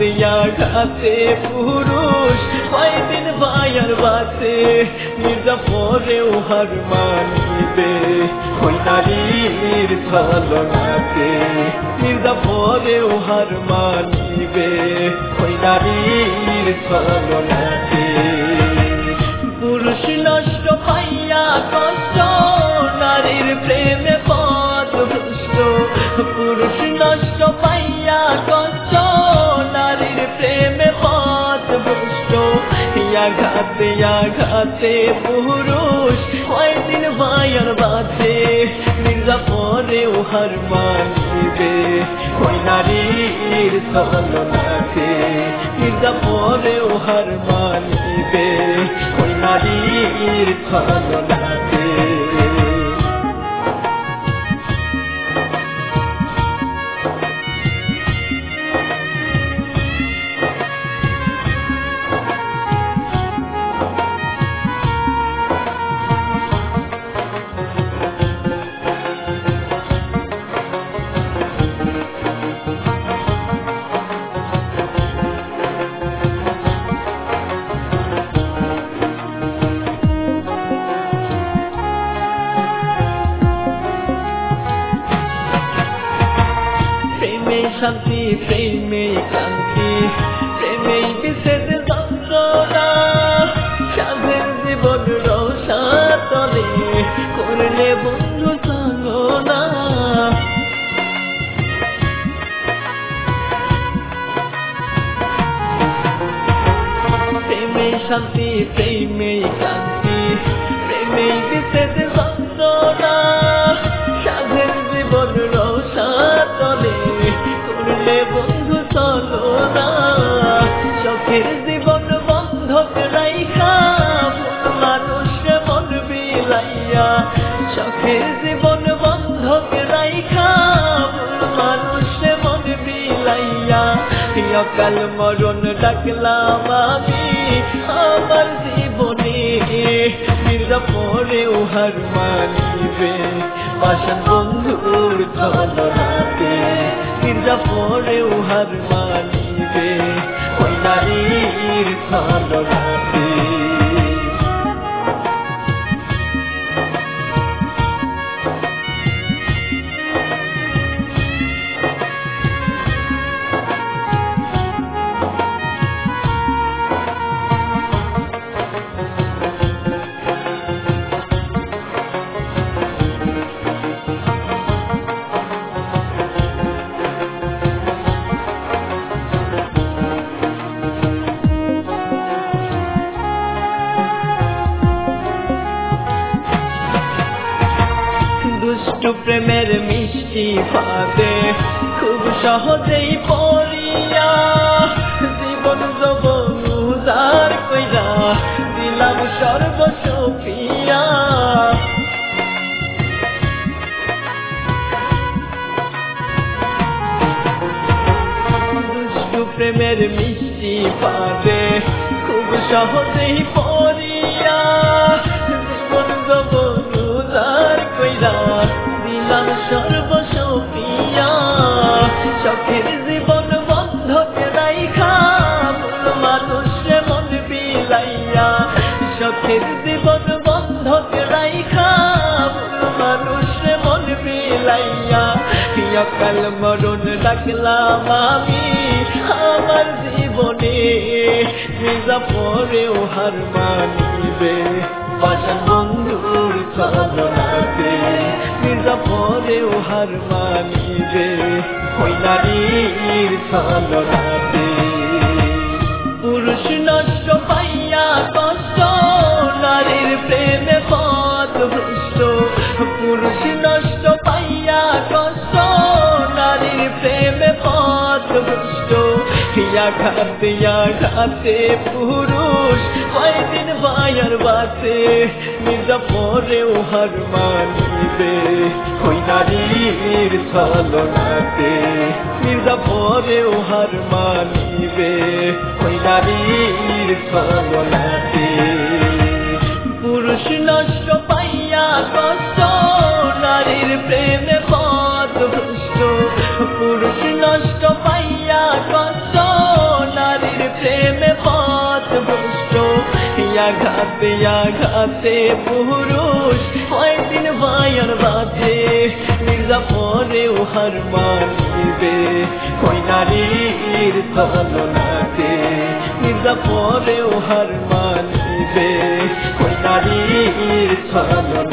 আঘাতে পুরুষ কয়দিন ভাইয়ার বাঁচে মির্জাফরেও হার মানিবে ওই নারীর ছলনাতে মির্জাফরেও হার মানিবে ওই নারীর ছলনাতে পুরুষ নষ্ট পাইয়া কষ্ট নারীর প্রেমে পথভ্রষ্ট পুরুষ নষ্ট পাইয়া কষ্ট নারীর প্রেমে পথভ্রষ্ট আঘাতে আঘাতে পুরুষ কয়দিন ভাইয়ার বাঁচে মির্জাফরেও হার মানিবে ওই নারীর ছলনাতে মির্জাফরেও হার মানিবে ওই নারীর ছলনাতে শান্তি প্রেমে ক্লান্তি প্রেমে বিশেষ যন্ত্রণা সাধের জীবন রসাতলে করলে বন্ধু চালনা প্রেমে শান্তি প্রেমে ক্লান্তি প্রেমে বিশেষ যন্ত্রণা সাধের জীবন রসাতলে বন্ধু চলো না চোখের জীবন বন্ধক রাইখা মানুষ মন বিলাইয়া চোখের জীবন বন্ধক রাইখা মানুষ মন বিলাইয়া অকাল মরণ ডাকলাম আমি আমার জীবনে মির্জাফরেও হার মানিবে পাষাণ বন্ধুর ছলনাতে মির্জাফরেও হার মানিবে ওই নারীর ছলনাতে প্রেমের মিষ্টি ফাঁদে খুব সহজেই পড়িয়া জীবন যৌবন উজাড় কইরা দিলাম সর্বস্ব পিয়া দুষ্টু প্রেমের মিষ্টি ফাঁদে খুব সহজেই পড়িয়া জীবন যৌবন উজাড় কইরা দিলাম সর্বস্ব পিয়া চোখের জীবন বন্ধক রাইখা মানুষ মন বিলাইয়া চোখের জীবন বন্ধক রাইখা মানুষ মন বিলাইয়া অকাল মরণ ডাকলাম আমি আমার জীবনে মির্জাফরেও হার মানিবে পাষাণ বন্ধুর ছলনাতে মির্জাফরেও হার মানিবে ওই নারীর ছলনাতে পুরুষ নষ্ট পাইয়া কষ্ট নারীর প্রেমে পথভ্রষ্ট পুরুষ নষ্ট পাইয়া কষ্ট নারীর প্রেমে পথভ্রষ্ট আঘাতে আঘাতে পুরুষ কয়দিন ভাইয়ার বাঁচে মির্জাফরেও হার মানিবে ওই নারীর ছলনাতে মির্জাফরেও হার মানিবে ওই নারীর ছলনাতে পুরুষ নষ্ট পাইয়া কষ্ট নারীর প্রেমে পথভ্রষ্ট পুরুষ নষ্ট পাইয়া কষ্ট আঘাতে আঘাতে পুরুষ হয় দিন বায়ার বাজে মির্জাফরেও হার মানিবে ওই নারীর ছলনাতে মির্জাফরেও হার মানিবে ওই নারীর ছলনাতে